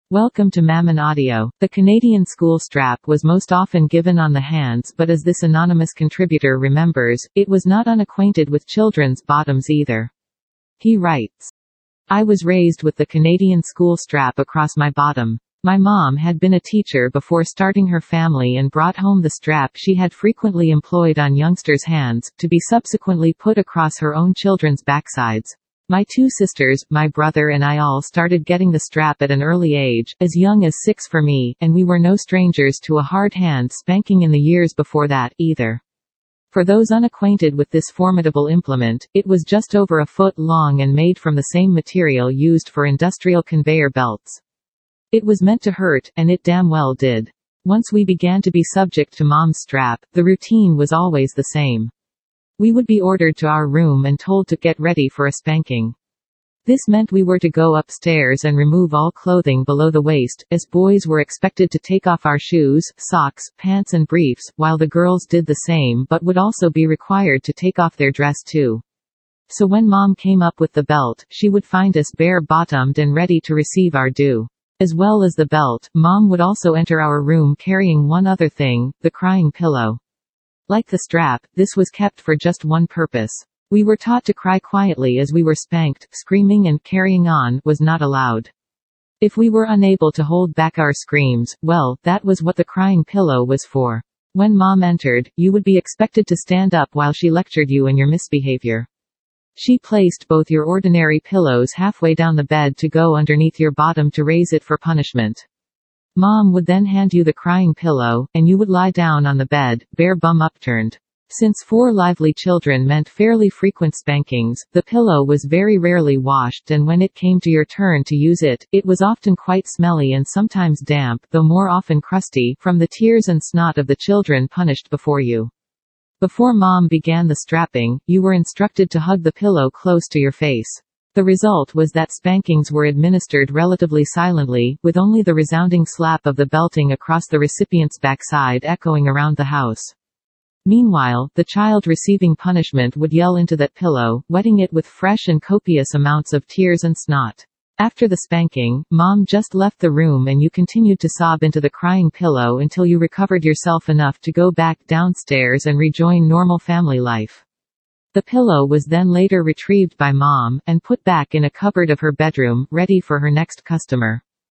Welcome to Mammon Audio. The Canadian school strap was most often given on the hands, but as this anonymous contributor remembers, it was not unacquainted with children's bottoms either. He writes, I was raised with the Canadian school strap across my bottom. My mom had been a teacher before starting her family and brought home the strap she had frequently employed on youngsters' hands, to be subsequently put across her own children's backsides. My two sisters, my brother and I all started getting the strap at an early age, as young as 6 for me, and we were no strangers to a hard hand spanking in the years before that, either. For those unacquainted with this formidable implement, it was just over a foot long and made from the same material used for industrial conveyor belts. It was meant to hurt, and it damn well did. Once we began to be subject to Mom's strap, the routine was always the same. We would be ordered to our room and told to get ready for a spanking. This meant we were to go upstairs and remove all clothing below the waist, as boys were expected to take off our shoes, socks, pants and briefs, while the girls did the same but would also be required to take off their dress too. So when Mom came up with the belt, she would find us bare-bottomed and ready to receive our due. As well as the belt, Mom would also enter our room carrying one other thing, the crying pillow. Like the strap, this was kept for just one purpose. We were taught to cry quietly as we were spanked. Screaming and carrying on was not allowed. If we were unable to hold back our screams, well, that was what the crying pillow was for. When Mom entered, you would be expected to stand up while she lectured you in your misbehavior. She placed both your ordinary pillows halfway down the bed to go underneath your bottom to raise it for punishment. Mom would then hand you the crying pillow, and you would lie down on the bed, bare bum upturned. Since 4 lively children meant fairly frequent spankings, the pillow was very rarely washed, and when it came to your turn to use it, it was often quite smelly and sometimes damp, though more often crusty, from the tears and snot of the children punished before you. Before Mom began the strapping, you were instructed to hug the pillow close to your face. The result was that spankings were administered relatively silently, with only the resounding slap of the belting across the recipient's backside echoing around the house. Meanwhile, the child receiving punishment would yell into that pillow, wetting it with fresh and copious amounts of tears and snot. After the spanking, Mom just left the room and you continued to sob into the crying pillow until you recovered yourself enough to go back downstairs and rejoin normal family life. The pillow was then later retrieved by Mom, and put back in a cupboard of her bedroom, ready for her next customer.